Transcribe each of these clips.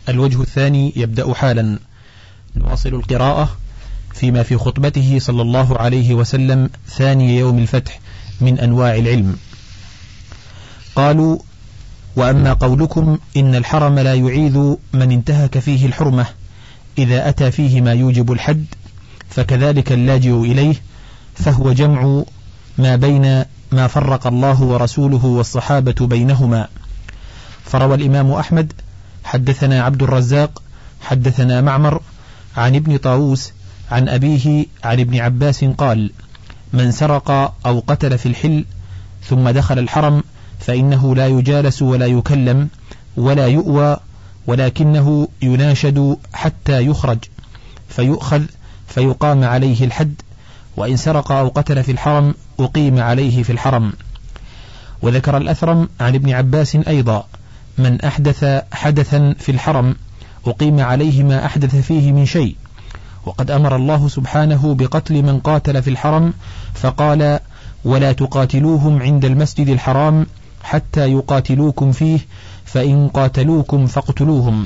الوجه الثاني يبدأ حالا. نواصل القراءة فيما في خطبته صلى الله عليه وسلم ثاني يوم الفتح من أنواع العلم. قالوا: وأما قولكم إن الحرم لا يعيذ من انتهك فيه الحرمة إذا أتى فيه ما يوجب الحد، فكذلك اللاجئ إليه، فهو جمع ما بين ما فرق الله ورسوله والصحابة بينهما. فروى الإمام أحمد حدثنا عبد الرزاق حدثنا معمر عن ابن طاووس عن أبيه عن ابن عباس قال: من سرق أو قتل في الحل ثم دخل الحرم فإنه لا يجالس ولا يكلم ولا يؤوى، ولكنه يناشد حتى يخرج فيؤخذ فيقام عليه الحد، وإن سرق أو قتل في الحرم أقيم عليه في الحرم. وذكر الأثرم عن ابن عباس أيضا: من أحدث حدثا في الحرم أقيم عليه ما أحدث فيه من شيء. وقد أمر الله سبحانه بقتل من قاتل في الحرم فقال: ولا تقاتلوهم عند المسجد الحرام حتى يقاتلوكم فيه، فإن قاتلوكم فاقتلوهم.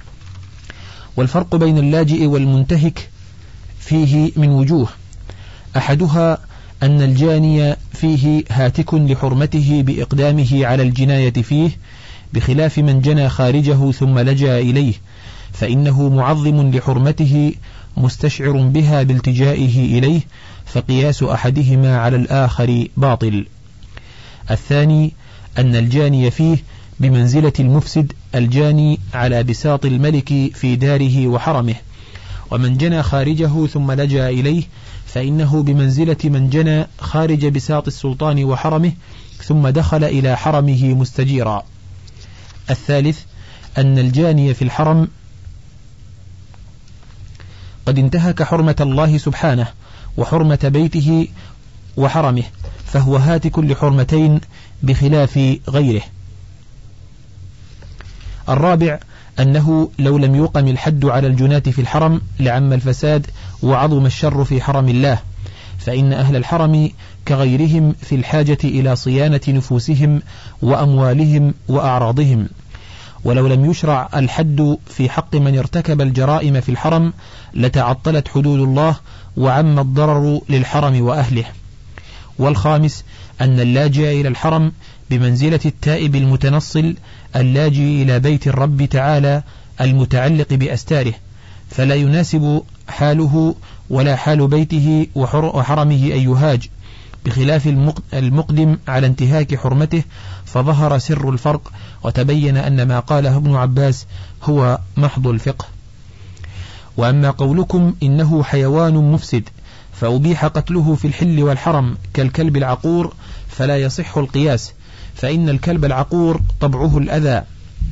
والفرق بين اللاجئ والمنتهك فيه من وجوه: أحدها أن الجاني فيه هاتك لحرمته بإقدامه على الجناية فيه، بخلاف من جنى خارجه ثم لجأ إليه، فإنه معظم لحرمته مستشعر بها بالتجائه إليه، فقياس أحدهما على الآخر باطل. الثاني أن الجاني فيه بمنزلة المفسد الجاني على بساط الملك في داره وحرمه، ومن جنى خارجه ثم لجأ إليه فإنه بمنزلة من جنى خارج بساط السلطان وحرمه ثم دخل إلى حرمه مستجيرا. الثالث أن الجاني في الحرم قد انتهك حرمة الله سبحانه وحرمة بيته وحرمه، فهو هاتك لحرمتين بخلاف غيره. الرابع أنه لو لم يقم الحد على الجناة في الحرم لعم الفساد وعظم الشر في حرم الله، فإن أهل الحرم كغيرهم في الحاجة إلى صيانة نفوسهم وأموالهم وأعراضهم. ولو لم يشرع الحد في حق من ارتكب الجرائم في الحرم لتعطلت حدود الله وعم الضرر للحرم وأهله. والخامس أن اللاجئ إلى الحرم بمنزلة التائب المتنصل اللاجئ إلى بيت الرب تعالى المتعلق بأستاره، فلا يناسب حاله ولا حال بيته وحرمه أن يهاج، بخلاف المقدم على انتهاك حرمته، فظهر سر الفرق وتبين أن ما قاله ابن عباس هو محض الفقه. وأما قولكم إنه حيوان مفسد فأبيح قتله في الحل والحرم كالكلب العقور، فلا يصح القياس، فإن الكلب العقور طبعه الأذى،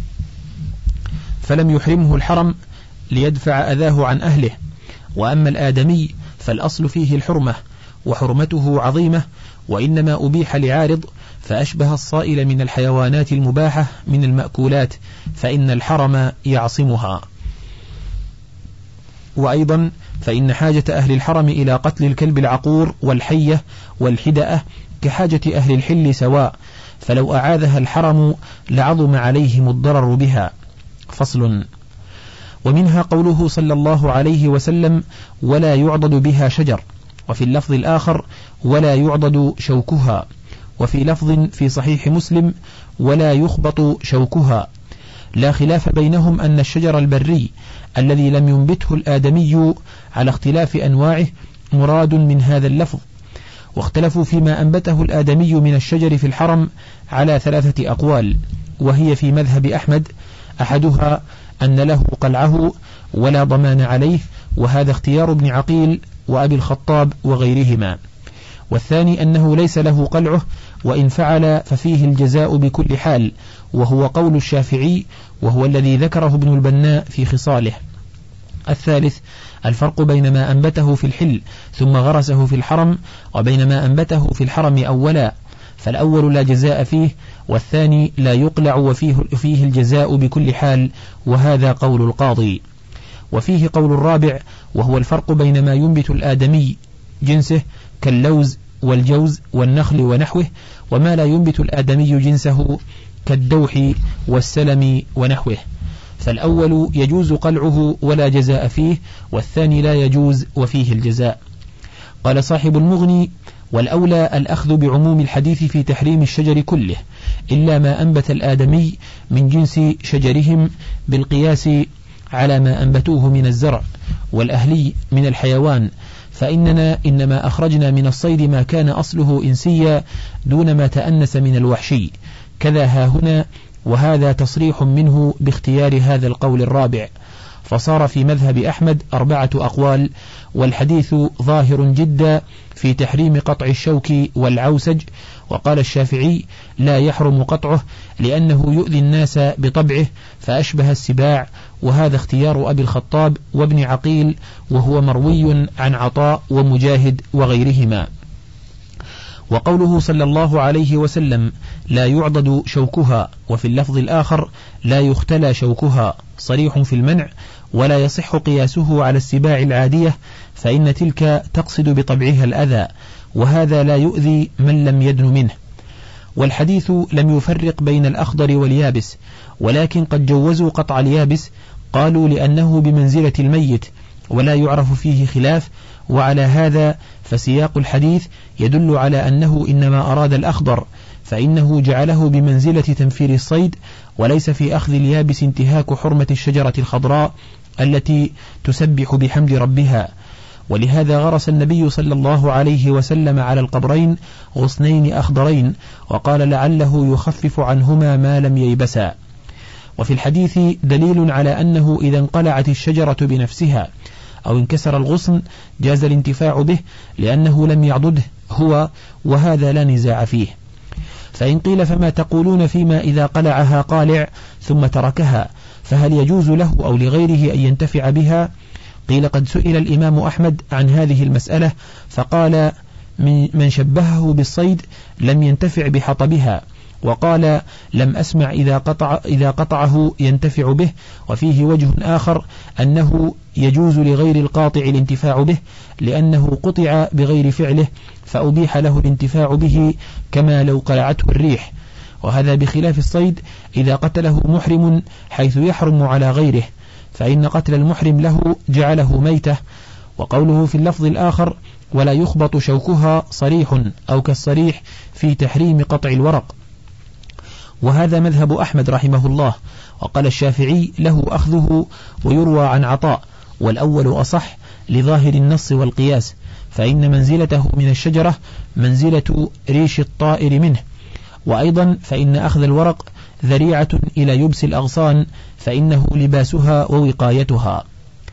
فلم يحرمه الحرم ليدفع أذاه عن أهله. وأما الآدمي فالأصل فيه الحرمة وحرمته عظيمة، وإنما أبيح لعارض، فأشبه الصائل من الحيوانات المباحة من المأكولات، فإن الحرم يعصمها. وأيضا فإن حاجة أهل الحرم إلى قتل الكلب العقور والحية والحدأة كحاجة أهل الحل سواء، فلو أعاذها الحرم لعظم عليهم الضرر بها. فصل. ومنها قوله صلى الله عليه وسلم: ولا يعضد بها شجر، وفي اللفظ الآخر: ولا يعضد شوكها، وفي لفظ في صحيح مسلم: ولا يخبط شوكها. لا خلاف بينهم أن الشجر البري الذي لم ينبته الآدمي على اختلاف أنواعه مراد من هذا اللفظ. واختلفوا فيما أنبته الآدمي من الشجر في الحرم على 3 أقوال، وهي في مذهب أحمد: أحدها أن له قلعه ولا ضمان عليه، وهذا اختيار ابن عقيل وأبي الخطاب وغيرهما. والثاني أنه ليس له قلعه، وإن فعل ففيه الجزاء بكل حال، وهو قول الشافعي، وهو الذي ذكره ابن البناء في خصاله. الثالث الفرق بين ما أنبته في الحل ثم غرسه في الحرم وبين ما أنبته في الحرم أولا، فالأول لا جزاء فيه، والثاني لا يقلع وفيه الجزاء بكل حال، وهذا قول القاضي. وفيه قول الرابع، وهو الفرق بين ما ينبت الآدمي جنسه كاللوز والجوز والنخل ونحوه، وما لا ينبت الآدمي جنسه كالدوح والسلم ونحوه. فالأول يجوز قلعه ولا جزاء فيه، والثاني لا يجوز وفيه الجزاء. قال صاحب المغني: والأولى الأخذ بعموم الحديث في تحريم الشجر كله إلا ما أنبت الآدمي من جنس شجرهم، بالقياس على ما أنبتوه من الزرع، والأهلي من الحيوان، فإننا إنما أخرجنا من الصيد ما كان أصله إنسيا دون ما تأنس من الوحشي، كذا ها هنا، وهذا تصريح منه باختيار هذا القول الرابع، فصار في مذهب أحمد 4 أقوال، والحديث ظاهر جدا في تحريم قطع الشوك والعوسج. وقال الشافعي: لا يحرم قطعه لأنه يؤذي الناس بطبعه فأشبه السباع، وهذا اختيار أبي الخطاب وابن عقيل، وهو مروي عن عطاء ومجاهد وغيرهما. وقوله صلى الله عليه وسلم: لا يعضد شوكها، وفي اللفظ الآخر: لا يختلى شوكها، صريح في المنع، ولا يصح قياسه على السباع العادية، فإن تلك تقصد بطبعها الأذى، وهذا لا يؤذي من لم يدن منه. والحديث لم يفرق بين الأخضر واليابس، ولكن قد جوزوا قطع اليابس، قالوا لأنه بمنزلة الميت ولا يعرف فيه خلاف، وعلى هذا فسياق الحديث يدل على أنه إنما أراد الأخضر، فإنه جعله بمنزلة تنفير الصيد، وليس في أخذ اليابس انتهاك حرمة الشجرة الخضراء التي تسبح بحمد ربها. ولهذا غرس النبي صلى الله عليه وسلم على القبرين غصنين أخضرين، وقال لعله يخفف عنهما ما لم ييبسا. وفي الحديث دليل على أنه إذا انقلعت الشجرة بنفسها أو انكسر الغصن جاز الانتفاع به، لأنه لم يعضده هو، وهذا لا نزاع فيه. فإن قيل: فما تقولون فيما إذا قلعها قالع ثم تركها، فهل يجوز له أو لغيره أن ينتفع بها؟ قيل: قد سئل الإمام أحمد عن هذه المسألة فقال: من شبهه بالصيد لم ينتفع بحطبها، وقال: لم أسمع إذا قطعه ينتفع به. وفيه وجه آخر أنه يجوز لغير القاطع الانتفاع به، لأنه قطع بغير فعله فأبيح له الانتفاع به كما لو قلعته الريح، وهذا بخلاف الصيد إذا قتله محرم حيث يحرم على غيره، فإن قتل المحرم له جعله ميتة. وقوله في اللفظ الآخر: ولا يخبط شوكها، صريح أو كالصريح في تحريم قطع الورق، وهذا مذهب أحمد رحمه الله. وقال الشافعي: له أخذه، ويروى عن عطاء، والأول أصح لظاهر النص والقياس، فإن منزلته من الشجرة منزلة ريش الطائر منه. وأيضا فإن أخذ الورق ذريعة إلى يبس الأغصان، فإنه لباسها ووقايتها.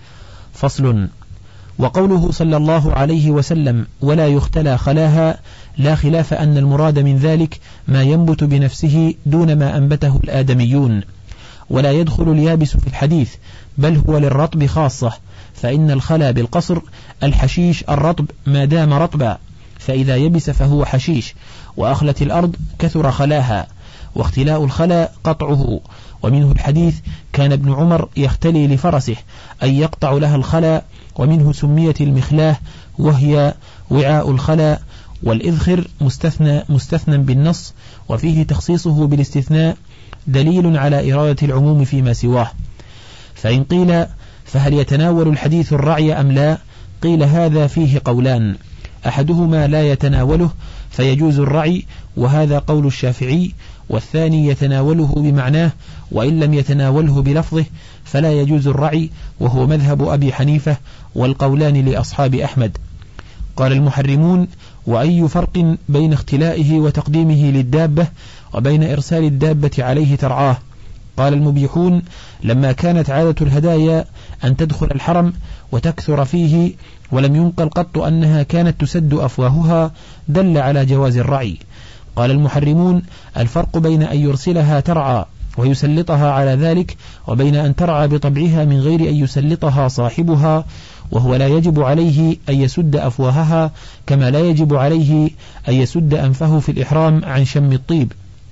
فصل. وقوله صلى الله عليه وسلم: ولا يختلى خلاها، لا خلاف أن المراد من ذلك ما ينبت بنفسه دون ما أنبته الآدميون، ولا يدخل اليابس في الحديث، بل هو للرطب خاصة، فإن الخلا بالقصر الحشيش الرطب ما دام رطبا، فإذا يبس فهو حشيش، وأخلت الأرض كثر خلاها، واختلاء الخلا قطعه. ومنه الحديث: كان ابن عمر يختلي لفرسه أي يقطع لها الخلا، ومنه سميت المخلاه وهي وعاء الخلا. والإذخر مستثنى بالنص، وفيه تخصيصه بالاستثناء دليل على إرادة العموم فيما سواه. فإن قيل: فهل يتناول الحديث الرعي أم لا؟ قيل: هذا فيه قولان، أحدهما لا يتناوله فيجوز الرعي، وهذا قول الشافعي، والثاني يتناوله بمعناه، وإن لم يتناوله بلفظه فلا يجوز الرعي، وهو مذهب أبي حنيفة، والقولان لأصحاب أحمد. قال المحرمون: وأي فرق بين اختلائه وتقديمه للدابة وبين إرسال الدابة عليه ترعاه؟ قال المبيحون: لما كانت عادة الهدايا أن تدخل الحرم وتكثر فيه، ولم ينقل قط أنها كانت تسد أفواهها، دل على جواز الرعي. قال المحرمون: الفرق بين أن يرسلها ترعى ويسلطها على ذلك، وبين أن ترعى بطبعها من غير أن يسلطها صاحبها، وهو لا يجب عليه أن يسد أفواهها، كما لا يجب عليه أن يسد أنفه في الإحرام عن شم الطيب،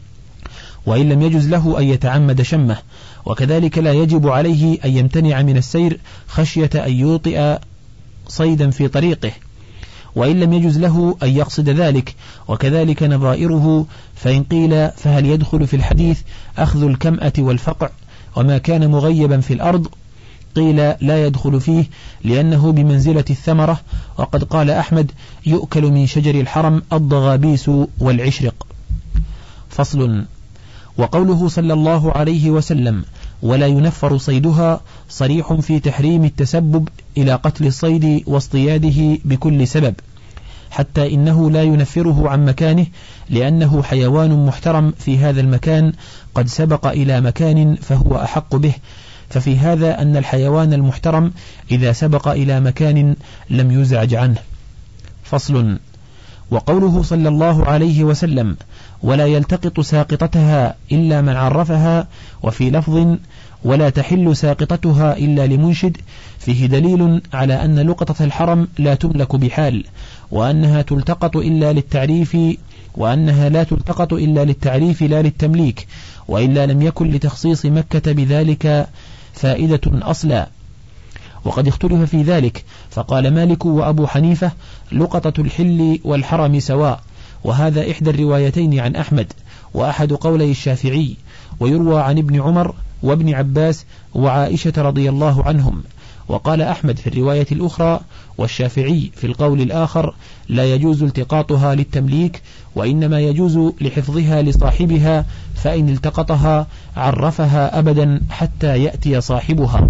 وإن لم يجز له أن يتعمد شمه، وكذلك لا يجب عليه أن يمتنع من السير خشية أن يوطئ صيدا في طريقه، وإن لم يجز له أن يقصد ذلك، وكذلك نظائره. فإن قيل: فهل يدخل في الحديث أخذ الكمأة والفقع وما كان مغيبا في الأرض قيل لا يدخل فيه لأنه بمنزلة الثمرة، وقد قال أحمد يؤكل من شجر الحرم الضغابيس والعشرق. فصل. وقوله صلى الله عليه وسلم ولا ينفر صيدها صريح في تحريم التسبب إلى قتل الصيد واصطياده بكل سبب، حتى إنه لا ينفره عن مكانه لأنه حيوان محترم في هذا المكان قد سبق إلى مكان فهو أحق به، ففي هذا أن الحيوان المحترم إذا سبق إلى مكان لم يزعج عنه. فصل. وقوله صلى الله عليه وسلم ولا يلتقط ساقطتها إلا من عرفها، وفي لفظ ولا تحل ساقطتها إلا لمنشد، فيه دليل على أن لقطة الحرم لا تملك بحال، وأنها تلتقط إلا للتعريف، وأنها لا تلتقط إلا للتعريف لا للتمليك، وإلا لم يكن لتخصيص مكة بذلك فائدة أصلا. وقد اختلف في ذلك، فقال مالك وأبو حنيفة لقطة الحل والحرم سواء، وهذا إحدى الروايتين عن أحمد وأحد قولي الشافعي، ويروى عن ابن عمر وابن عباس وعائشة رضي الله عنهم. وقال أحمد في الرواية الأخرى والشافعي في القول الآخر لا يجوز التقاطها للتمليك، وإنما يجوز لحفظها لصاحبها، فإن التقطها عرفها أبدا حتى يأتي صاحبها.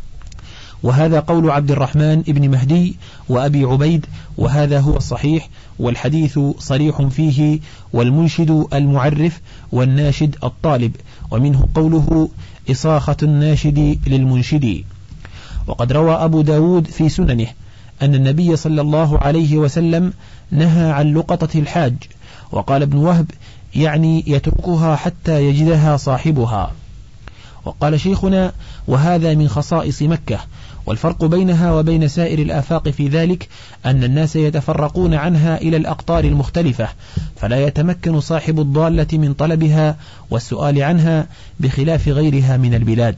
وهذا قول عبد الرحمن ابن مهدي وأبي عبيد، وهذا هو الصحيح، والحديث صريح فيه، والمنشد المعرف والناشد الطالب، ومنه قوله إصاخة الناشد للمنشد. وقد روى أبو داود في سننه أن النبي صلى الله عليه وسلم نهى عن لقطة الحاج، وقال ابن وهب يعني يتركها حتى يجدها صاحبها. وقال شيخنا وهذا من خصائص مكة، والفرق بينها وبين سائر الآفاق في ذلك أن الناس يتفرقون عنها إلى الأقطار المختلفة، فلا يتمكن صاحب الضالة من طلبها والسؤال عنها بخلاف غيرها من البلاد.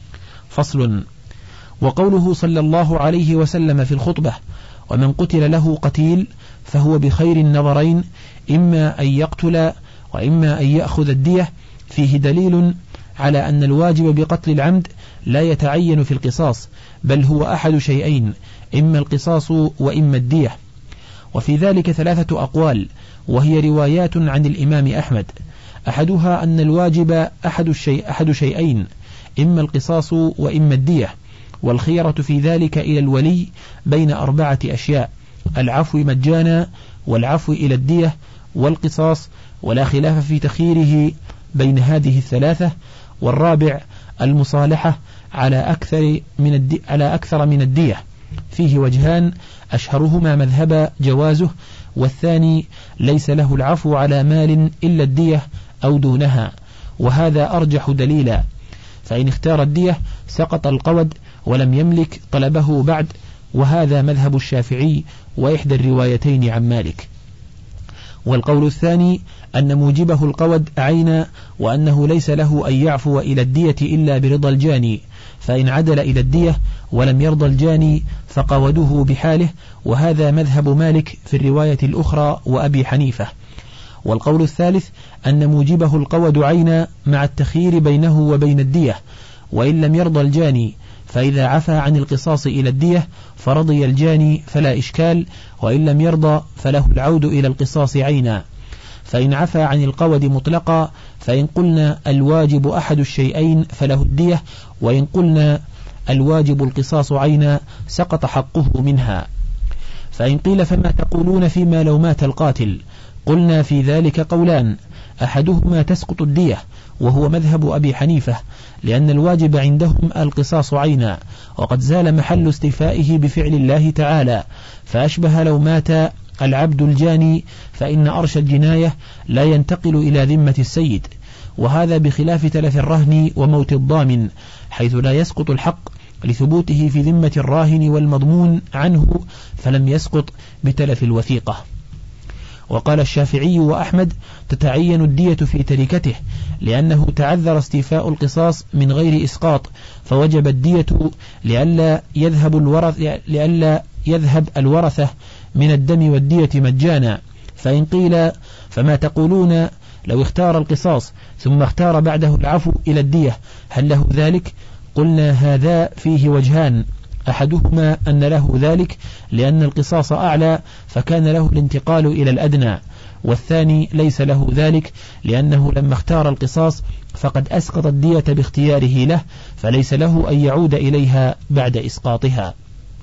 فصل. وقوله صلى الله عليه وسلم في الخطبة ومن قتل له قتيل فهو بخير النظرين، إما أن يقتل وإما أن يأخذ الدية، فيه دليل على أن الواجب بقتل العمد لا يتعين في القصاص، بل هو أحد شيئين، إما القصاص وإما الدية. وفي ذلك 3 أقوال، وهي روايات عن الإمام أحمد. أحدها أن الواجب أحد شيئين، إما القصاص وإما الدية، والخيرة في ذلك إلى الولي بين 4 أشياء: العفو مجانا، والعفو إلى الدية، والقصاص، ولا خلاف في تخييره بين هذه ال3. والرابع المصالحة على أكثر من الدية، فيه وجهان، أشهرهما مذهب جوازه، والثاني ليس له العفو على مال إلا الدية أو دونها، وهذا أرجح دليلا، فإن اختار الدية سقط القود ولم يملك طلبه بعد، وهذا مذهب الشافعي وإحدى الروايتين عن مالك. والقول الثاني أن موجبه القود عينا، وأنه ليس له أن يعفو إلى الدية إلا برضا الجاني، فإن عدل إلى الدية ولم يرضى الجاني فقوده بحاله، وهذا مذهب مالك في الرواية الأخرى وأبي حنيفة. والقول الثالث أن موجبه القود عينا مع التخيير بينه وبين الدية، وإن لم يرضى الجاني فإذا عفى عن القصاص إلى الدية فرضي الجاني فلا إشكال، وإن لم يرضى فله العود إلى القصاص عينا. فإن عفى عن القود مطلقا، فإن قلنا الواجب أحد الشيئين فله الدية، وإن قلنا الواجب القصاص عينا سقط حقه منها. فإن قيل فما تقولون فيما لو مات القاتل؟ قلنا في ذلك قولان، أحدهما تسقط الدية وهو مذهب أبي حنيفة، لأن الواجب عندهم القصاص عينا، وقد زال محل استيفائه بفعل الله تعالى، فأشبه لو مات العبد الجاني فإن أرش الجناية لا ينتقل إلى ذمة السيد، وهذا بخلاف تلف الرهن وموت الضامن، حيث لا يسقط الحق لثبوته في ذمة الراهن والمضمون عنه، فلم يسقط بتلف الوثيقة. وقال الشافعي وأحمد تتعين الدية في تركته، لأنه تعذر استيفاء القصاص من غير إسقاط، فوجب الدية لئلا يذهب الورثة من الدم والدية مجانا. فإن قيل فما تقولون لو اختار القصاص ثم اختار بعده العفو إلى الدية هل له ذلك؟ قلنا هذا فيه وجهان، أحدهما أن له ذلك لأن القصاص أعلى فكان له الانتقال إلى الأدنى، والثاني ليس له ذلك لأنه لما اختار القصاص فقد أسقط الدية باختياره له، فليس له أن يعود إليها بعد إسقاطها.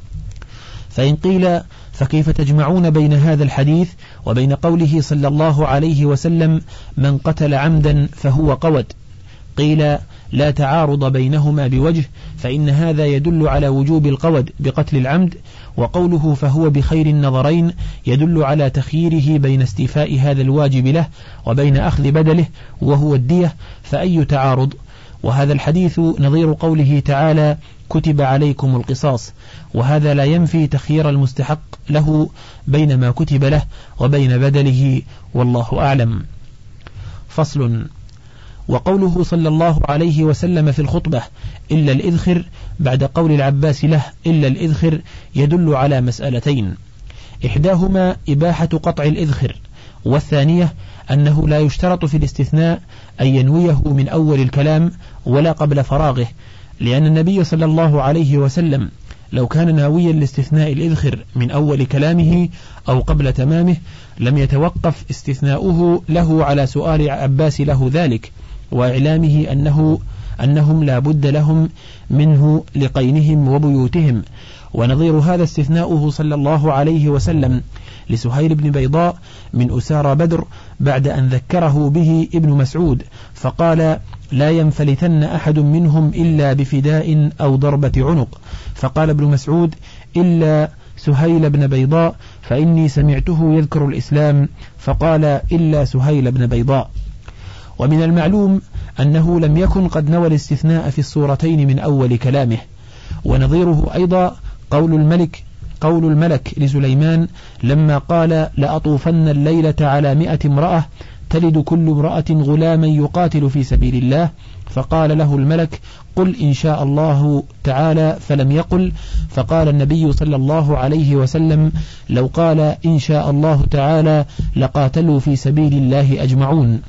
فإن قيل فكيف تجمعون بين هذا الحديث وبين قوله صلى الله عليه وسلم من قتل عمدا فهو قود؟ قيل لا تعارض بينهما بوجه، فإن هذا يدل على وجوب القود بقتل العمد، وقوله فهو بخير النظرين يدل على تخييره بين استيفاء هذا الواجب له وبين أخذ بدله وهو الدية، فأي تعارض؟ وهذا الحديث نظير قوله تعالى كتب عليكم القصاص، وهذا لا ينفي تخيير المستحق له بين ما كتب له وبين بدله، والله أعلم. فصل. وقوله صلى الله عليه وسلم في الخطبة إلا الإذخر بعد قول العباس له إلا الإذخر يدل على مسألتين، إحداهما إباحة قطع الإذخر، والثانية أنه لا يشترط في الاستثناء أن ينويه من أول الكلام ولا قبل فراغه، لأن النبي صلى الله عليه وسلم لو كان ناويا لاستثناء الإذخر من أول كلامه أو قبل تمامه لم يتوقف استثناؤه له على سؤال عباس له ذلك وإعلامه أنهم لا بد لهم منه لقينهم وبيوتهم. ونظير هذا استثناؤه صلى الله عليه وسلم لسهيل بن بيضاء من أسارى بدر بعد أن ذكره به ابن مسعود فقال لا ينفلتن أحد منهم إلا بفداء أو ضربة عنق، فقال ابن مسعود إلا سهيل بن بيضاء فإني سمعته يذكر الإسلام، فقال إلا سهيل بن بيضاء. ومن المعلوم أنه لم يكن قد نوى الاستثناء في الصورتين من أول كلامه. ونظيره أيضا قول الملك لسليمان لما قال لأطوفن الليلة على 100 امرأة تلد كل امرأة غلاما يقاتل في سبيل الله، فقال له الملك قل إن شاء الله تعالى، فلم يقل، فقال النبي صلى الله عليه وسلم لو قال إن شاء الله تعالى لقاتلوا في سبيل الله أجمعون.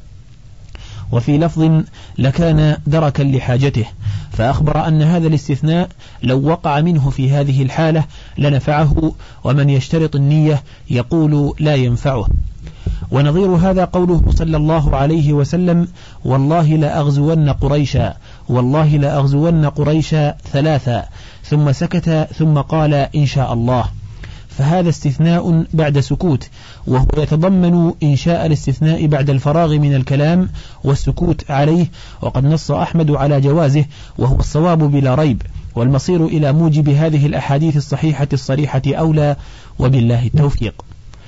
وفي لفظ لكان دركا لحاجته، فأخبر أن هذا الاستثناء لو وقع منه في هذه الحالة لنفعه، ومن يشترط النية يقول لا ينفعه. ونظير هذا قوله صلى الله عليه وسلم والله لا أغزون قريشا، والله لا أغزون قريشا 3، ثم سكت ثم قال إن شاء الله، فهذا استثناء بعد سكوت، وهو يتضمن إنشاء الاستثناء بعد الفراغ من الكلام والسكوت عليه، وقد نص أحمد على جوازه وهو الصواب بلا ريب، والمصير إلى موجب هذه الأحاديث الصحيحة الصريحة أولى، وبالله التوفيق.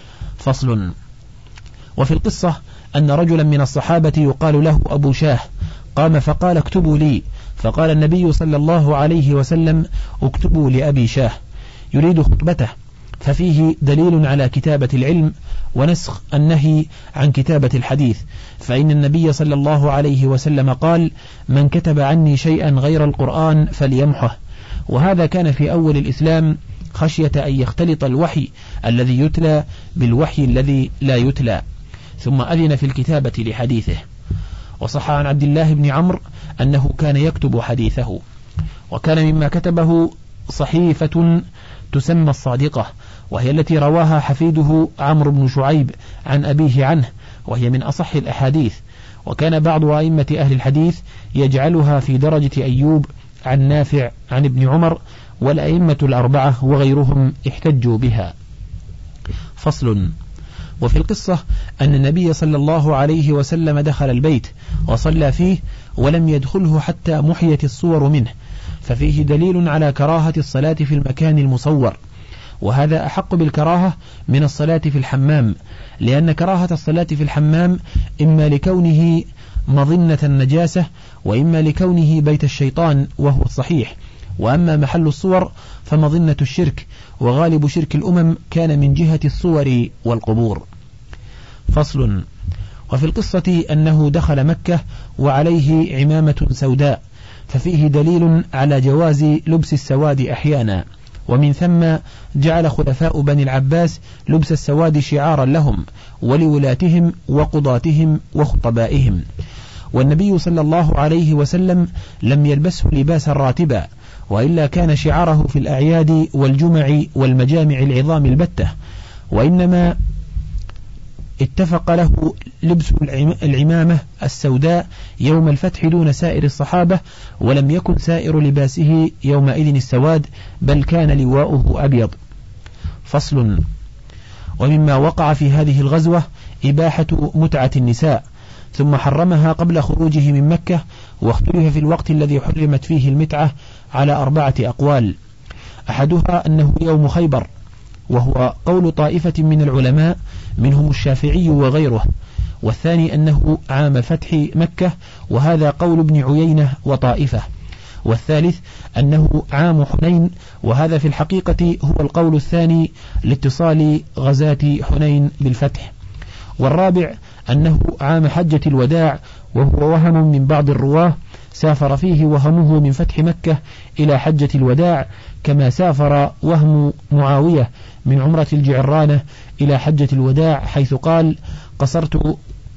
فصل. وفي القصة أن رجلا من الصحابة يقال له أبو شاه قام فقال اكتبوا لي، فقال النبي صلى الله عليه وسلم اكتبوا لأبي شاه، يريد خطبته، ففيه دليل على كتابة العلم ونسخ النهي عن كتابة الحديث، فإن النبي صلى الله عليه وسلم قال من كتب عني شيئا غير القرآن فليمحه، وهذا كان في أول الإسلام خشية أن يختلط الوحي الذي يتلى بالوحي الذي لا يتلى، ثم أذن في الكتابة لحديثه. وصح عن عبد الله بن عمرو أنه كان يكتب حديثه، وكان مما كتبه صحيفة تسمى الصادقة، وهي التي رواها حفيده عمرو بن شعيب عن أبيه عنه، وهي من أصح الأحاديث. وكان بعض أئمة أهل الحديث يجعلها في درجة أيوب عن نافع عن ابن عمر، والأئمة الأربعة وغيرهم احتجوا بها. فصل. وفي القصة أن النبي صلى الله عليه وسلم دخل البيت وصلى فيه ولم يدخله حتى محيت الصور منه، ففيه دليل على كراهة الصلاة في المكان المصور، وهذا أحق بالكراهة من الصلاة في الحمام، لأن كراهة الصلاة في الحمام إما لكونه مظنة النجاسة وإما لكونه بيت الشيطان وهو الصحيح، وأما محل الصور فمظنة الشرك، وغالب شرك الأمم كان من جهة الصور والقبور. فصل. وفي القصة أنه دخل مكة وعليه عمامة سوداء، ففيه دليل على جواز لبس السواد أحيانا، ومن ثم جعل خلفاء بني العباس لبس السواد شعارا لهم ولولاتهم وقضاتهم وخطبائهم، والنبي صلى الله عليه وسلم لم يلبسه لباسا راتبا، وإلا كان شعاره في الأعياد والجمع والمجامع العظام البتة، وإنما اتفق له لبس العمامة السوداء يوم الفتح دون سائر الصحابة، ولم يكن سائر لباسه يومئذ السواد، بل كان لواؤه أبيض. فصل. ومما وقع في هذه الغزوة إباحة متعة النساء، ثم حرمها قبل خروجه من مكة، واختلف في الوقت الذي حرمت فيه المتعة على 4 أقوال. أحدها أنه يوم خيبر، وهو قول طائفة من العلماء منهم الشافعي وغيره، والثاني أنه عام فتح مكة، وهذا قول ابن عيينة وطائفة، والثالث أنه عام حنين، وهذا في الحقيقة هو القول الثاني لاتصال غزاة حنين بالفتح، والرابع أنه عام حجة الوداع، وهو وهم من بعض الرواه سافر فيه وهمه من فتح مكة إلى حجة الوداع، كما سافر وهم معاوية من عمرة الجعرانة إلى حجة الوداع، حيث قال: قصرت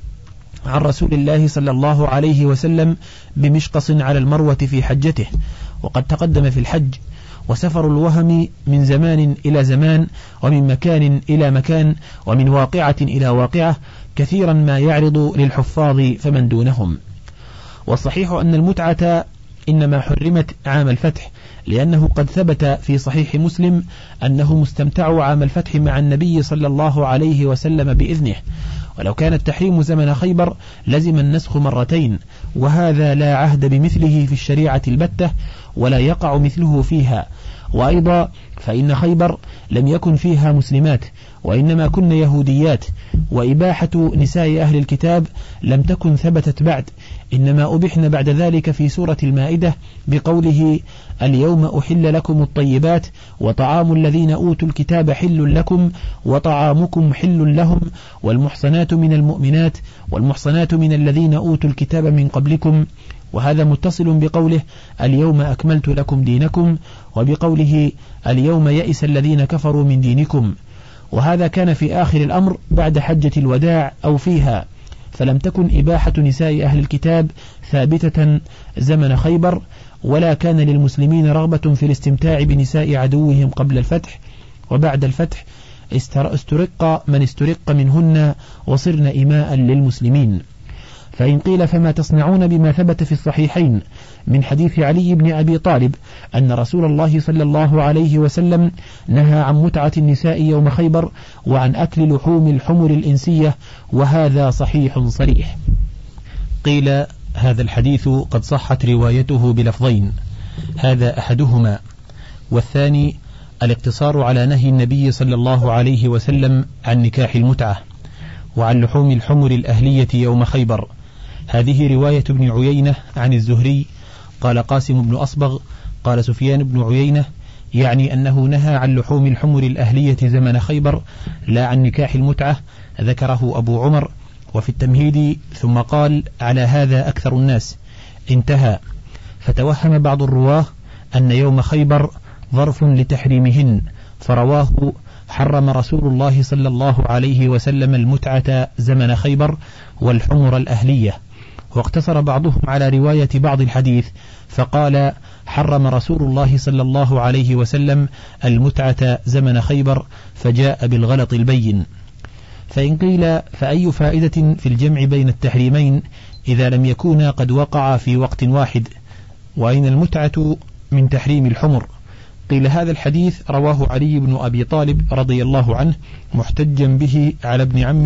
عن رسول الله صلى الله عليه وسلم بمشقص على المروة في حجته. وقد تقدم في الحج. وسفر الوهم من زمان إلى زمان، ومن مكان إلى مكان، ومن واقعة إلى واقعة، كثيرا ما يعرض للحفاظ فمن دونهم. والصحيح أن المتعة إنما حرمت عام الفتح، لأنه قد ثبت في صحيح مسلم أنهم استمتعوا عام الفتح مع النبي صلى الله عليه وسلم بإذنه، ولو كان التحريم زمن خيبر لزم النسخ مرتين، وهذا لا عهد بمثله في الشريعة البتة، ولا يقع مثله فيها. وأيضا فإن خيبر لم يكن فيها مسلمات، وإنما كن يهوديات، وإباحة نساء أهل الكتاب لم تكن ثبتت بعد، إنما أبحن بعد ذلك في سورة المائدة بقوله: اليوم أحل لكم الطيبات وطعام الذين أوتوا الكتاب حل لكم وطعامكم حل لهم والمحصنات من المؤمنات والمحصنات من الذين أوتوا الكتاب من قبلكم. وهذا متصل بقوله: اليوم أكملت لكم دينكم، وبقوله: اليوم يئس الذين كفروا من دينكم. وهذا كان في آخر الأمر بعد حجة الوداع أو فيها، فلم تكن إباحة نساء أهل الكتاب ثابتة زمن خيبر، ولا كان للمسلمين رغبة في الاستمتاع بنساء عدوهم قبل الفتح، وبعد الفتح استرق من استرق منهن وصرن إماء للمسلمين. فإن قيل: فما تصنعون بما ثبت في الصحيحين من حديث علي بن أبي طالب أن رسول الله صلى الله عليه وسلم نهى عن متعة النساء يوم خيبر وعن أكل لحوم الحمر الإنسية، وهذا صحيح صريح. قيل: هذا الحديث قد صحت روايته بلفظين، هذا أحدهما، والثاني الاقتصار على نهي النبي صلى الله عليه وسلم عن نكاح المتعة وعن لحوم الحمر الأهلية يوم خيبر. هذه رواية ابن عيينة عن الزهري. قال قاسم بن أصبغ قال سفيان بن عيينة يعني أنه نهى عن لحوم الحمر الأهلية زمن خيبر، لا عن نكاح المتعة، ذكره أبو عمر. وفي التمهيد ثم قال: على هذا أكثر الناس، انتهى. فتوهم بعض الرواه أن يوم خيبر ظرف لتحريمهن، فرواه: حرم رسول الله صلى الله عليه وسلم المتعة زمن خيبر والحمر الأهلية. واقتصر بعضهم على رواية بعض الحديث فقال: حرم رسول الله صلى الله عليه وسلم المتعة زمن خيبر، فجاء بالغلط البين. فإن قيل: فأي فائدة في الجمع بين التحريمين إذا لم يكونا قد وقعا في وقت واحد؟ وأين المتعة من تحريم الحمر؟ قيل: هذا الحديث رواه علي بن أبي طالب رضي الله عنه محتجا به على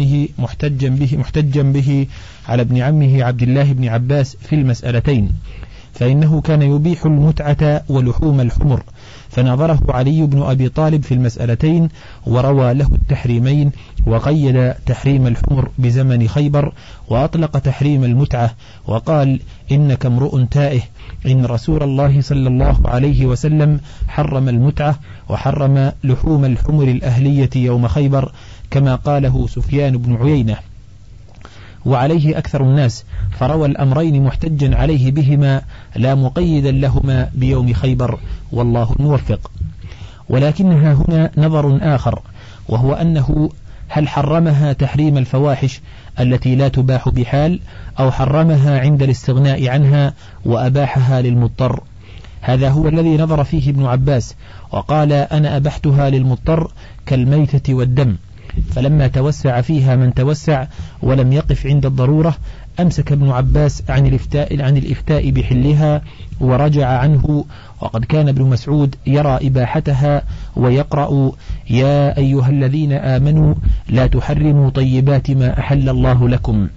ابن عمه عبد الله بن عباس في المسألتين، فإنه كان يبيح المتعة ولحوم الحمر، فنظره علي بن أبي طالب في المسألتين وروى له التحريمين، وقيد تحريم الحمر بزمن خيبر، وأطلق تحريم المتعة، وقال: إنك امرؤ تائه، إن رسول الله صلى الله عليه وسلم حرم المتعة وحرم لحوم الحمر الأهلية يوم خيبر، كما قاله سفيان بن عيينة. وعليه أكثر الناس، فروى الأمرين محتجا عليه بهما لا مقيدا لهما بيوم خيبر، والله الموفق. ولكنها هنا نظر آخر، وهو أنه هل حرمها تحريم الفواحش التي لا تباح بحال، أو حرمها عند الاستغناء عنها وأباحها للمضطر؟ هذا هو الذي نظر فيه ابن عباس، وقال أنا أبحتها للمضطر كالميتة والدم. فلما توسع فيها من توسع ولم يقف عند الضرورة أمسك ابن عباس عن الإفتاء بحلها ورجع عنه، وقد كان ابن مسعود يرى إباحتها ويقرأ يا أيها الذين آمنوا لا تحرموا طيبات ما أحل الله لكم.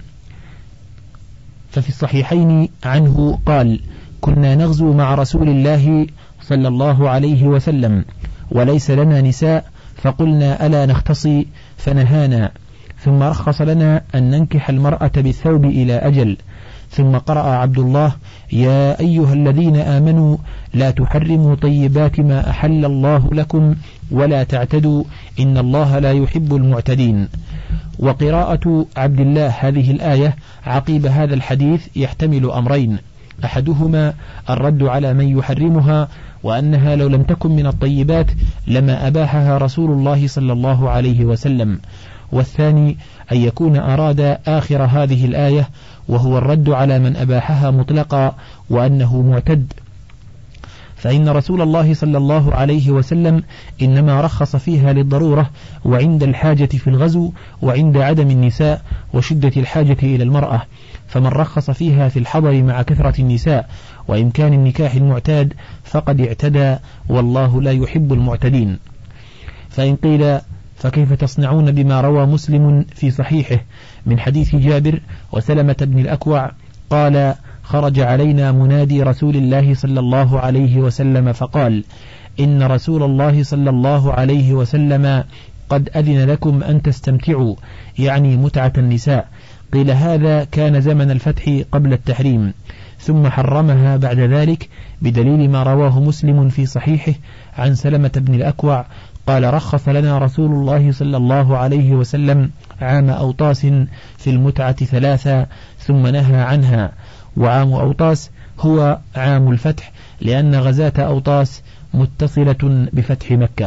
ففي الصحيحين عنه قال كنا نغزو مع رسول الله صلى الله عليه وسلم وليس لنا نساء فقلنا ألا نختصي فنهانا، ثم رخص لنا أن ننكح المرأة بالثوب إلى أجل، ثم قرأ عبد الله يا أيها الذين آمنوا لا تحرموا طيبات ما أحل الله لكم ولا تعتدوا إن الله لا يحب المعتدين. وقراءة عبد الله هذه الآية عقيب هذا الحديث يحتمل أمرين، أحدهما الرد على من يحرمها وأنها لو لم تكن من الطيبات لما أباحها رسول الله صلى الله عليه وسلم، والثاني أن يكون أراد آخر هذه الآية وهو الرد على من أباحها مطلقا وأنه معتد، فإن رسول الله صلى الله عليه وسلم إنما رخص فيها للضرورة وعند الحاجة في الغزو وعند عدم النساء وشدة الحاجة إلى المرأة، فمن رخص فيها في الحضر مع كثرة النساء وإمكان النكاح المعتاد فقد اعتدى والله لا يحب المعتدين. فإن قيل فكيف تصنعون بما روى مسلم في صحيحه من حديث جابر وسلمة بن الأكوع قال خرج علينا منادي رسول الله صلى الله عليه وسلم فقال إن رسول الله صلى الله عليه وسلم قد أذن لكم أن تستمتعوا، يعني متعة النساء. قيل هذا كان زمن الفتح قبل التحريم، ثم حرمها بعد ذلك بدليل ما رواه مسلم في صحيحه عن سلمة بن الأكوع قال رخص لنا رسول الله صلى الله عليه وسلم عام أوطاس في المتعة 3 ثم نهى عنها، وعام أوطاس هو عام الفتح لأن غزاة أوطاس متصلة بفتح مكة.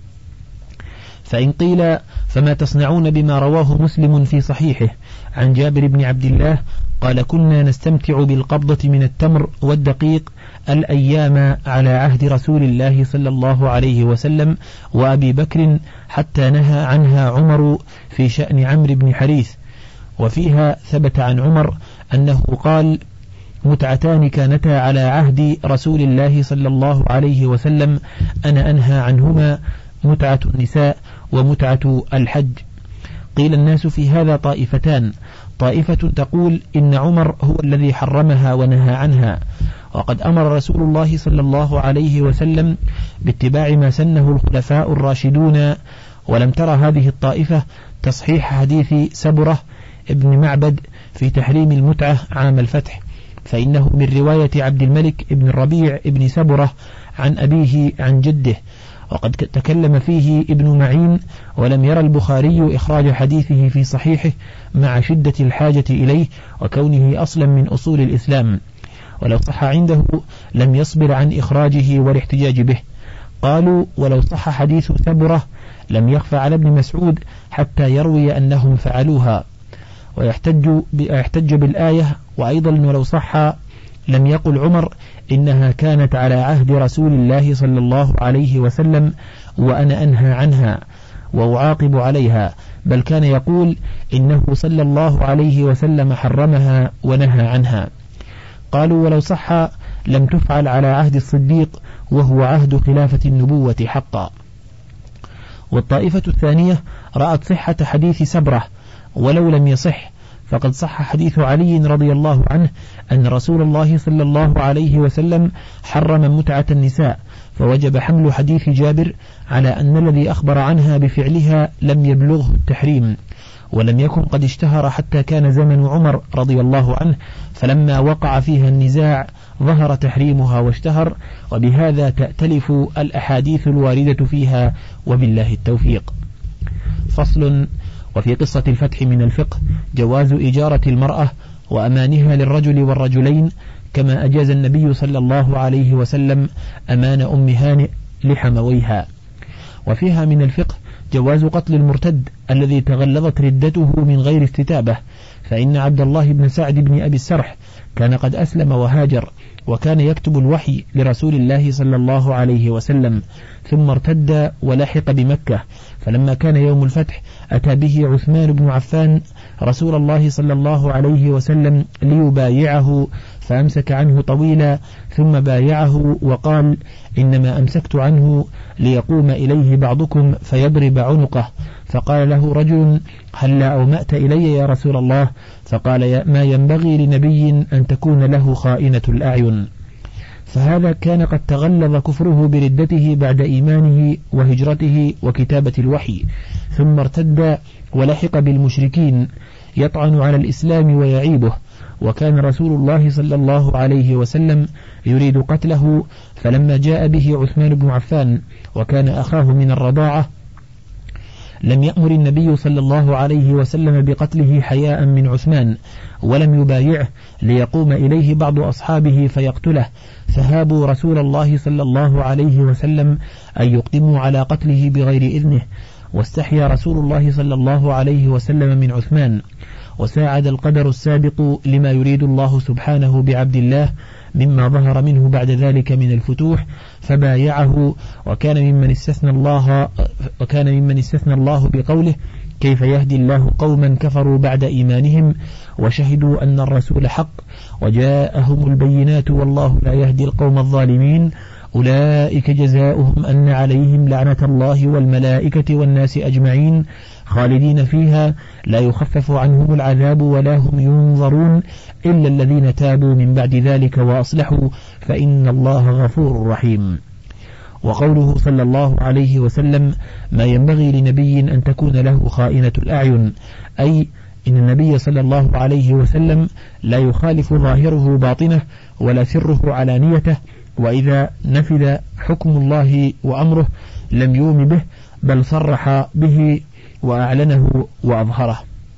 فإن قيل فما تصنعون بما رواه مسلم في صحيحه عن جابر بن عبد الله قال كنا نستمتع بالقبضة من التمر والدقيق الأيام على عهد رسول الله صلى الله عليه وسلم وأبي بكر حتى نهى عنها عمر في شأن عمرو بن حريث، وفيها ثبت عن عمر أنه قال متعتان كانتا على عهد رسول الله صلى الله عليه وسلم أنا أنهى عنهما متعة النساء ومتعة الحج. قيل الناس في هذا طائفتان، طائفة تقول إن عمر هو الذي حرمها ونهى عنها، وقد أمر رسول الله صلى الله عليه وسلم باتباع ما سنه الخلفاء الراشدون، ولم ترى هذه الطائفة تصحيح حديث سبرة ابن معبد في تحريم المتعة عام الفتح، فإنه من رواية عبد الملك ابن الربيع ابن سبرة عن أبيه عن جده، وقد تكلم فيه ابن معين، ولم يرى البخاري إخراج حديثه في صحيحه مع شدة الحاجة إليه وكونه أصلا من أصول الإسلام، ولو صح عنده لم يصبر عن إخراجه والاحتجاج به. قالوا ولو صح حديث ثبرة لم يخفى على ابن مسعود حتى يروي أنهم فعلوها ويحتج بالآية، وأيضا ولو صح لم يقل عمر إنها كانت على عهد رسول الله صلى الله عليه وسلم وأنا أنهى عنها وأعاقب عليها، بل كان يقول إنه صلى الله عليه وسلم حرمها ونهى عنها. قالوا ولو صح لم تفعل على عهد الصديق وهو عهد خلافة النبوة حقا. والطائفة الثانية رأت صحة حديث سبرة ولو لم يصح، فقد صح حديث علي رضي الله عنه أن رسول الله صلى الله عليه وسلم حرم متعة النساء، فوجب حمل حديث جابر على أن الذي أخبر عنها بفعلها لم يبلغه التحريم، ولم يكن قد اشتهر حتى كان زمن عمر رضي الله عنه، فلما وقع فيها النزاع ظهر تحريمها واشتهر، وبهذا تأتلف الأحاديث الواردة فيها، وبالله التوفيق. فصل. وفي قصة الفتح من الفقه جواز إجارة المرأة وأمانها للرجل والرجلين، كما أجاز النبي صلى الله عليه وسلم أمان أم هانئ لحمويها. وفيها من الفقه جواز قتل المرتد الذي تغلظت ردته من غير استتابة، فإن عبد الله بن سعد بن أبي السرح كان قد أسلم وهاجر، وكان يكتب الوحي لرسول الله صلى الله عليه وسلم، ثم ارتد ولحق بمكة، فلما كان يوم الفتح أتى به عثمان بن عفان رسول الله صلى الله عليه وسلم ليبايعه، فأمسك عنه طويلا ثم بايعه وقال: إنما أمسكت عنه ليقوم إليه بعضكم فيضرب عنقه. فقال له رجل: هل أومأت إلي يا رسول الله؟ فقال: ما ينبغي لنبي أن تكون له خائنة الأعين. فهذا كان قد تغلظ كفره بردته بعد إيمانه وهجرته وكتابة الوحي، ثم ارتد ولحق بالمشركين يطعن على الإسلام ويعيبه، وكان رسول الله صلى الله عليه وسلم يريد قتله، فلما جاء به عثمان بن عفان وكان أخاه من الرضاعة لم يأمر النبي صلى الله عليه وسلم بقتله حياء من عثمان، ولم يبايعه ليقوم إليه بعض أصحابه فيقتله، فهابوا رسول الله صلى الله عليه وسلم أن يقدموا على قتله بغير إذنه، واستحيا رسول الله صلى الله عليه وسلم من عثمان، وساعد القدر السابق لما يريد الله سبحانه بعبد الله مما ظهر منه بعد ذلك من الفتوح، فبايعه، وكان ممن استثنى الله بقوله: كيف يهدي الله قوما كفروا بعد إيمانهم وشهدوا أن الرسول حق وجاءهم البينات والله لا يهدي القوم الظالمين، أولئك جزاؤهم أن عليهم لعنة الله والملائكة والناس أجمعين خالدين فيها لا يخفف عنهم العذاب ولا هم ينظرون إلا الذين تابوا من بعد ذلك وأصلحوا فإن الله غفور رحيم. وقوله صلى الله عليه وسلم: ما ينبغي لنبي أن تكون له خائنة الأعين، أي إن النبي صلى الله عليه وسلم لا يخالف ظاهره باطنه ولا سره علانيته، وإذا نفذ حكم الله وأمره لم يوم به بل صرح به وأعلنه وأظهره.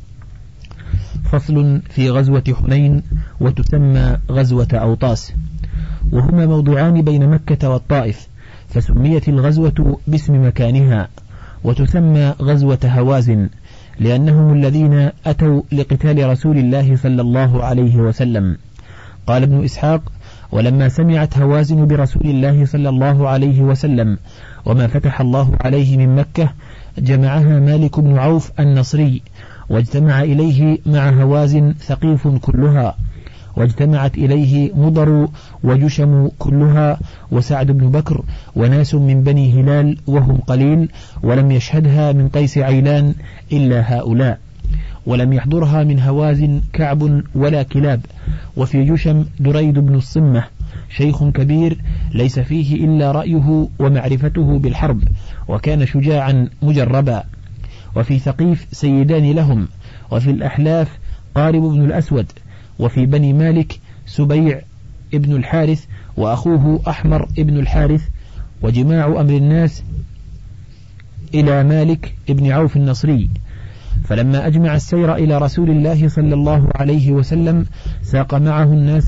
فصل في غزوة حنين، وتسمى غزوة أوطاس، وهما موضعان بين مكة والطائف، فسميت الغزوة باسم مكانها، وتسمى غزوة هوازن لأنهم الذين أتوا لقتال رسول الله صلى الله عليه وسلم. قال ابن إسحاق: ولما سمعت هوازن برسول الله صلى الله عليه وسلم وما فتح الله عليه من مكة جمعها مالك بن عوف النصري، واجتمع إليه مع هوازن ثقيف كلها، واجتمعت إليه مضر وجشم كلها وسعد بن بكر وناس من بني هلال وهم قليل، ولم يشهدها من قيس عيلان إلا هؤلاء، ولم يحضرها من هوازن كعب ولا كلاب. وفي جشم دريد بن الصمة شيخ كبير ليس فيه إلا رأيه ومعرفته بالحرب، وكان شجاعا مجربا. وفي ثقيف سيدان لهم، وفي الأحلاف قارب بن الأسود، وفي بني مالك سبيع ابن الحارث وأخوه أحمر ابن الحارث. وجماع أمر الناس إلى مالك ابن عوف النصري. فلما أجمع السير إلى رسول الله صلى الله عليه وسلم ساق معه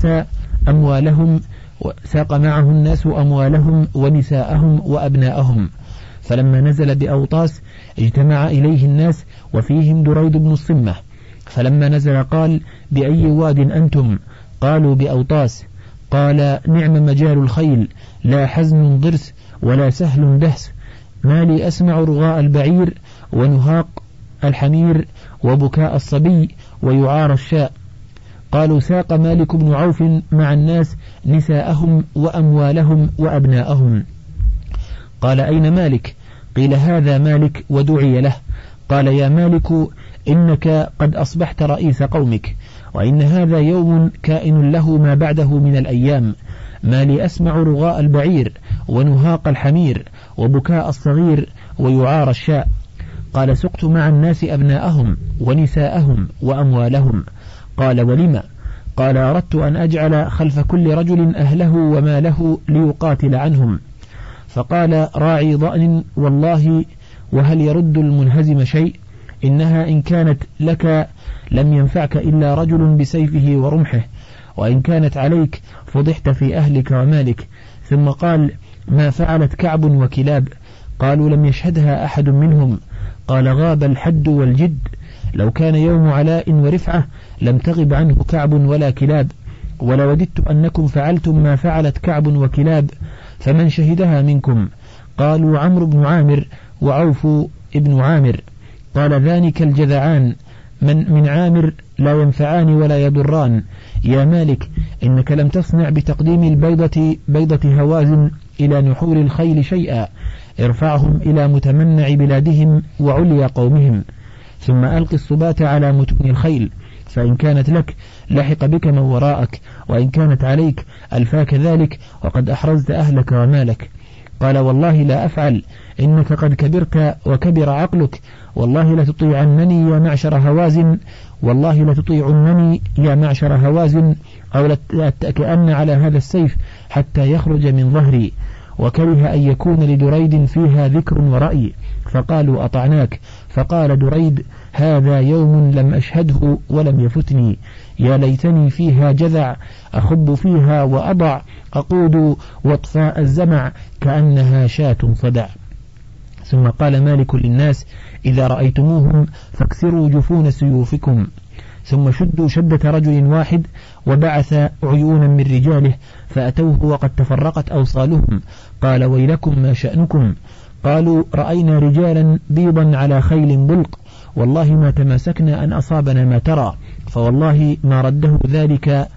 الناس أموالهم ونساءهم وأبناءهم. فلما نزل بأوطاس اجتمع إليه الناس وفيهم دريد بن الصمة، فلما نزل قال: بأي واد أنتم؟ قالوا: بأوطاس. قال: نعم مجال الخيل، لا حزن ضرس ولا سهل دهس، ما لي أسمع رغاء البعير ونهاق الحمير وبكاء الصبي ويعار الشاء. قالوا: ساق مالك بن عوف مع الناس نساءهم وأموالهم وأبناءهم. قال: أين مالك؟ قيل: هذا مالك ودعي له. قال: يا مالك إنك قد أصبحت رئيس قومك، وإن هذا يوم كائن له ما بعده من الأيام، ما لي أسمع رغاء البعير ونهاق الحمير وبكاء الصغير ويعار الشاء. قال: سقت مع الناس أبناءهم ونساءهم وأموالهم. قال: ولم؟ قال: أردت أن أجعل خلف كل رجل أهله وماله ليقاتل عنهم. فقال: راعي ضأن والله، وهل يرد المنهزم شيء؟ إنها إن كانت لك لم ينفعك إلا رجل بسيفه ورمحه، وإن كانت عليك فضحت في أهلك ومالك. ثم قال: ما فعلت كعب وكلاب؟ قالوا لم يشهدها أحد منهم. قال غاب الحد والجد، لو كان يوم علاء ورفعة لم تغب عنه كعب ولا كلاب، ولوددت أنكم فعلتم ما فعلت كعب وكلاب، فمن شهدها منكم؟ قالوا عمرو بن عامر وعوف ابن عامر. قال ذلك الجذعان من عامر لا ينفعان ولا يضران. يا مالك إنك لم تصنع بتقديم بيضة هوازن إلى نحور الخيل شيئا، ارفعهم إلى متمنع بلادهم وعليا قومهم، ثم ألق الصبات على متون الخيل، فإن كانت لك لحق بك من وراءك، وإن كانت عليك ألفاك ذلك، وقد أحرزت أهلك ومالك. قال والله لا أفعل، إنك قد كبرت وكبر عقلك، والله لتطيعنني يا معشر هوازن، والله لتطيعنني يا معشر هوازن، أو لأتكئن على هذا السيف حتى يخرج من ظهري. وكره أن يكون لدريد فيها ذكر ورأي، فقالوا أطعناك. فقال دريد هذا يوم لم أشهده ولم يفتني، يا ليتني فيها جذع أخب فيها وأضع، أقود واطفاء الزمع كأنها شاة صدع. ثم قال مالك للناس إذا رأيتموهم فاكسروا جفون سيوفكم. ثم شدوا شدة رجل واحد وبعث عيونا من رجاله فأتوه وقد تفرقت أوصالهم. قال ويلكم ما شأنكم؟ قالوا رأينا رجالا بيضا على خيل بلق، والله ما تماسكنا أن أصابنا ما ترى، فوالله ما رده ذلك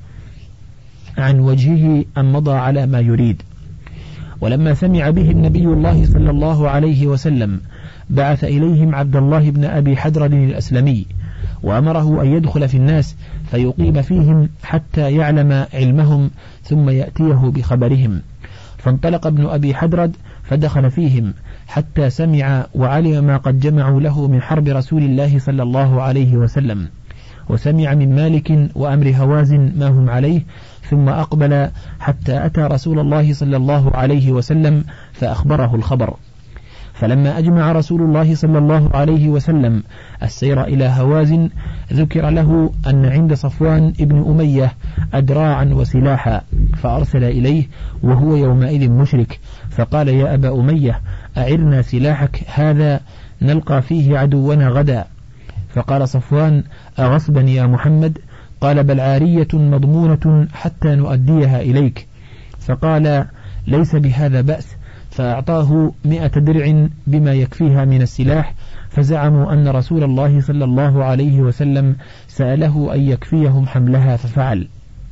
عن وجهه أن مضى على ما يريد. ولما سمع به النبي الله صلى الله عليه وسلم بعث إليهم عبد الله بن أبي حدرد الأسلمي، وأمره أن يدخل في الناس فيقيم فيهم حتى يعلم علمهم ثم يأتيه بخبرهم. فانطلق ابن أبي حدرد فدخل فيهم حتى سمع وعلم ما قد جمعوا له من حرب رسول الله صلى الله عليه وسلم، وسمع من مالك وأمر هوازن ما هم عليه، ثم أقبل حتى أتى رسول الله صلى الله عليه وسلم فأخبره الخبر. فلما أجمع رسول الله صلى الله عليه وسلم السير إلى هوازن ذكر له أن عند صفوان ابن أمية أدراعا وسلاحا، فأرسل إليه وهو يومئذ مشرك، فقال يا أبا أمية أعرنا سلاحك هذا نلقى فيه عدونا غدا. فقال صفوان أغصبا يا محمد؟ قال بل عارية مضمونة حتى نؤديها إليك. فقال ليس بهذا بأس، فأعطاه 100 درع بما يكفيها من السلاح، فزعموا أن رسول الله صلى الله عليه وسلم سأله أن يكفيهم حملها ففعل.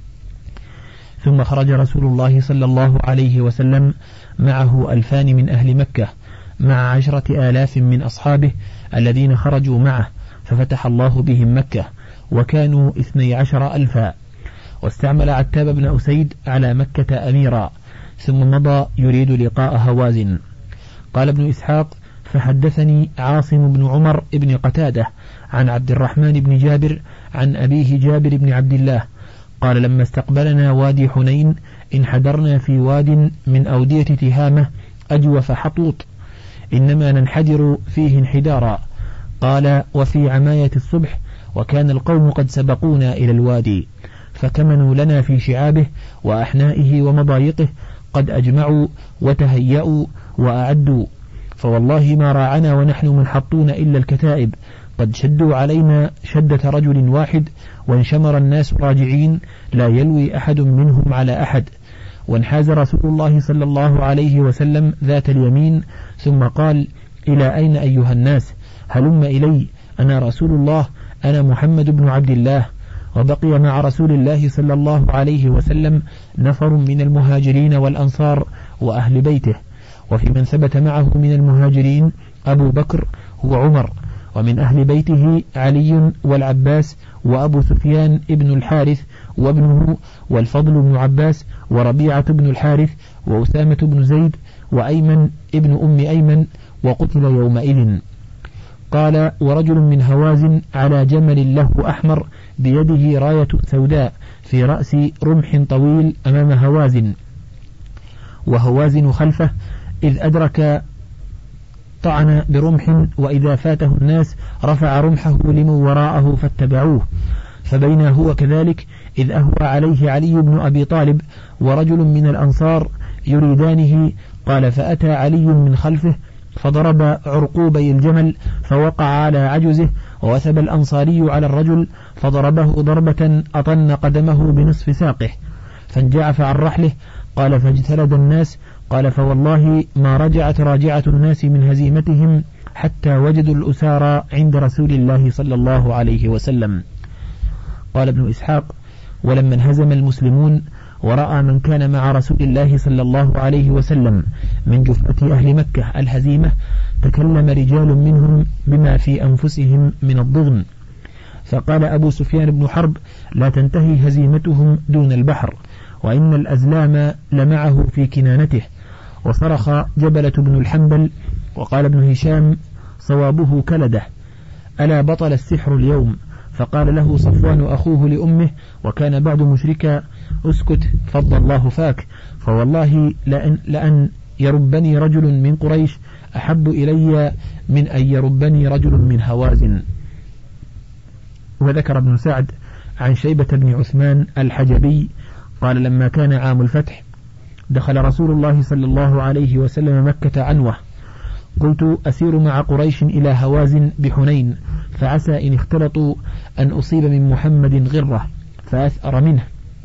ثم خرج رسول الله صلى الله عليه وسلم معه 2000 من أهل مكة مع 10,000 من أصحابه الذين خرجوا معه، ففتح الله بهم مكة وكانوا 12,000. واستعمل عتاب بن أسيد على مكة أميرا، ثم مضى يريد لقاء هوازن. قال ابن إسحاق فحدثني عاصم بن عمر بن قتادة عن عبد الرحمن بن جابر عن أبيه جابر بن عبد الله قال لما استقبلنا وادي حنين انحدرنا في واد من أودية تهامة أجوف حطوط، إنما ننحدر فيه انحدارا. قال وفي عماية الصبح وكان القوم قد سبقونا إلى الوادي، فكمنوا لنا في شعابه وأحنائه ومضايقه قد أجمعوا وتهيأوا وأعدوا، فوالله ما راعنا ونحن منحطون إلا الكتائب، قد شدوا علينا شدة رجل واحد، وانشمر الناس راجعين لا يلوي أحد منهم على أحد. وانحاز رسول الله صلى الله عليه وسلم ذات اليمين ثم قال إلى أين أيها الناس؟ هلم إلي، أنا رسول الله، أنا محمد بن عبد الله. وبقي مع رسول الله صلى الله عليه وسلم نفر من المهاجرين والأنصار وأهل بيته، وفي من ثبت معه من المهاجرين أبو بكر وعمر، ومن أهل بيته علي والعباس وأبو سفيان ابن الحارث وابنه والفضل بن عباس وربيعة بن الحارث وأسامة بن زيد وأيمن ابن أم أيمن، وقتل يومئذ. قال ورجل من هوازن على جمل له أحمر بيده راية سوداء في رأس رمح طويل أمام هوازن، وهوازن خلفه، إذ أدرك طعن برمح، وإذا فاته الناس رفع رمحه لمن وراءه فاتبعوه. فبينا هو كذلك إذ أهوى عليه علي بن أبي طالب ورجل من الأنصار يريدانه. قال فأتى علي من خلفه فضرب عرقوبي الجمل فوقع على عجزه، ووثب الأنصاري على الرجل فضربه ضربة أطن قدمه بنصف ساقه فانجعف عن رحله. قال فاجتلد الناس. قال فوالله ما رجعت راجعة الناس من هزيمتهم حتى وجدوا الأسارى عند رسول الله صلى الله عليه وسلم. قال ابن إسحاق: ولما انهزم المسلمون ورأى من كان مع رسول الله صلى الله عليه وسلم من جفة أهل مكة الهزيمة، تكلم رجال منهم بما في أنفسهم من الضغن، فقال أبو سفيان بن حرب: لا تنتهي هزيمتهم دون البحر، وإن الأزلام لمعه في كنانته. وصرخ جبلة بن الحنبل. وقال ابن هشام: صوابه كلده، ألا بطل السحر اليوم؟ فقال له صفوان أخوه لأمه وكان بعد مشركا: اسكت فض الله فاك، فوالله لأن يربني رجل من قريش أحب إلي من أن يربني رجل من هوازن. وذكر ابن سعد عن شيبة بن عثمان الحجبي قال: لما كان عام الفتح دخل رسول الله صلى الله عليه وسلم مكة عنوة، قلت أسير مع قريش إلى هوازن بحنين، فعسى إن اختلطوا أن أصيب من محمد غرة فأثأر منه،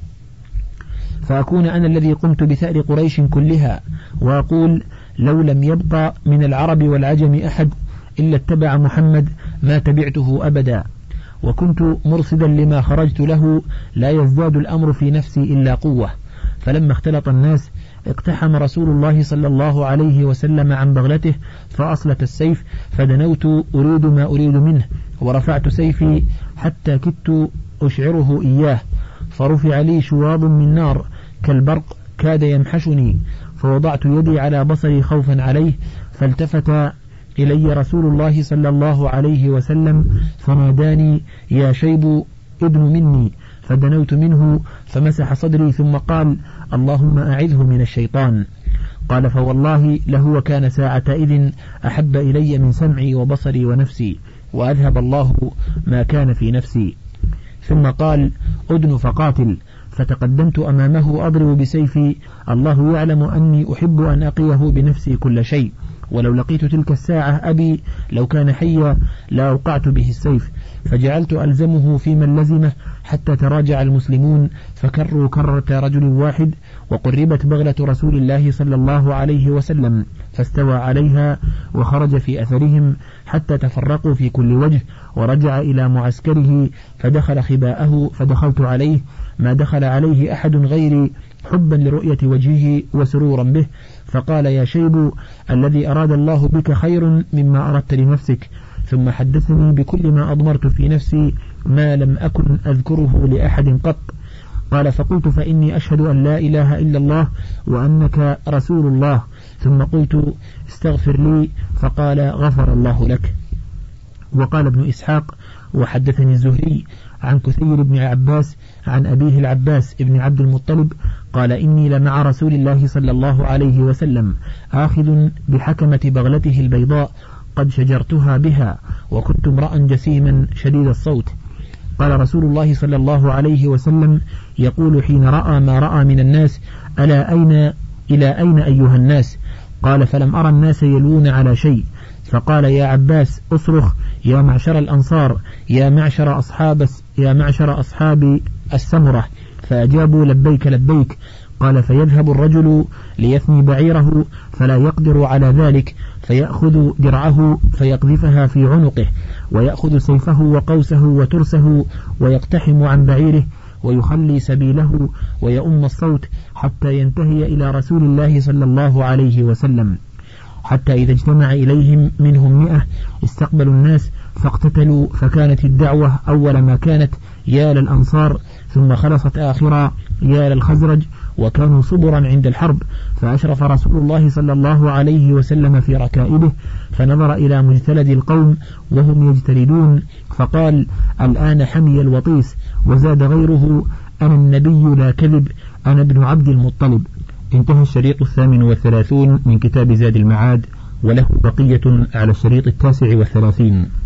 فأكون أنا الذي قمت بثأر قريش كلها، وأقول: لو لم يبقى من العرب والعجم أحد إلا اتبع محمد ما تبعته أبدا. وكنت مرصدا لما خرجت له، لا يزداد الأمر في نفسي إلا قوة. فلما اختلط الناس اقتحم رسول الله صلى الله عليه وسلم عن بغلته فأصلت السيف، فدنوت أريد ما أريد منه، ورفعت سيفي حتى كدت أشعره إياه، فرفع لي شواظ من نار كالبرق كاد يمحشني، فوضعت يدي على بصري خوفا عليه، فالتفت إلي رسول الله صلى الله عليه وسلم فناداني: يا شيب ابن مني، فدنوت منه فمسح صدري ثم قال: اللهم أعذه من الشيطان. قال فوالله لهو كان ساعتئذ أحب إلي من سمعي وبصري ونفسي، وأذهب الله ما كان في نفسي. ثم قال: أدن فقاتل. فتقدمت أمامه أضرب بسيفي، الله يعلم أني أحب أن أقيه بنفسي كل شيء، ولو لقيت تلك الساعة أبي لو كان حيا لا أوقعت به السيف، فجعلت ألزمه في من لزمه حتى تراجع المسلمون فكروا كرة رجل واحد، وقربت بغلة رسول الله صلى الله عليه وسلم فاستوى عليها وخرج في أثرهم حتى تفرقوا في كل وجه، ورجع إلى معسكره فدخل خباءه فدخلت عليه ما دخل عليه أحد غيري حبا لرؤية وجهه وسرورا به، فقال: يا شيب، الذي أراد الله بك خير مما أردت لنفسك. ثم حدثني بكل ما أضمرت في نفسي ما لم أكن أذكره لأحد قط. قال: فقلت: فإني أشهد أن لا إله إلا الله وأنك رسول الله. ثم قلت: استغفر لي، فقال: غفر الله لك. وقال ابن إسحاق: وحدثني الزهري عن كثير بن عباس عن أبيه العباس ابن عبد المطلب قال: إني لمع رسول الله صلى الله عليه وسلم آخذ بحكمة بغلته البيضاء قد شجرتها بها، وكنت امرأ جسيما شديد الصوت. قال رسول الله صلى الله عليه وسلم يقول حين رأى ما رأى من الناس: ألا إلى أين أيها الناس؟ قال: فلم أرى الناس يلوون على شيء. فقال: يا عباس أصرخ يا معشر الأنصار، يا معشر أصحاب السمرة، فأجابوا: لبيك لبيك. قال: فيذهب الرجل ليثني بعيره فلا يقدر على ذلك، فيأخذ درعه فيقذفها في عنقه، ويأخذ سيفه وقوسه وترسه ويقتحم عن بعيره ويخلي سبيله ويؤم الصوت حتى ينتهي إلى رسول الله صلى الله عليه وسلم، حتى إذا اجتمع إليهم منهم 100 استقبلوا الناس فاقتتلوا، فكانت الدعوة أول ما كانت يا للأنصار، ثم خلصت آخرا يا للخزرج، وكانوا صبرا عند الحرب. فأشرف رسول الله صلى الله عليه وسلم في ركائبه فنظر إلى مجتلد القوم وهم يجتلدون فقال: الآن حمي الوطيس. وزاد غيره: أنا النبي لا كذب، أنا ابن عبد المطلب. انتهى الشريط 38 من كتاب زاد المعاد، وله بقية على الشريط 39.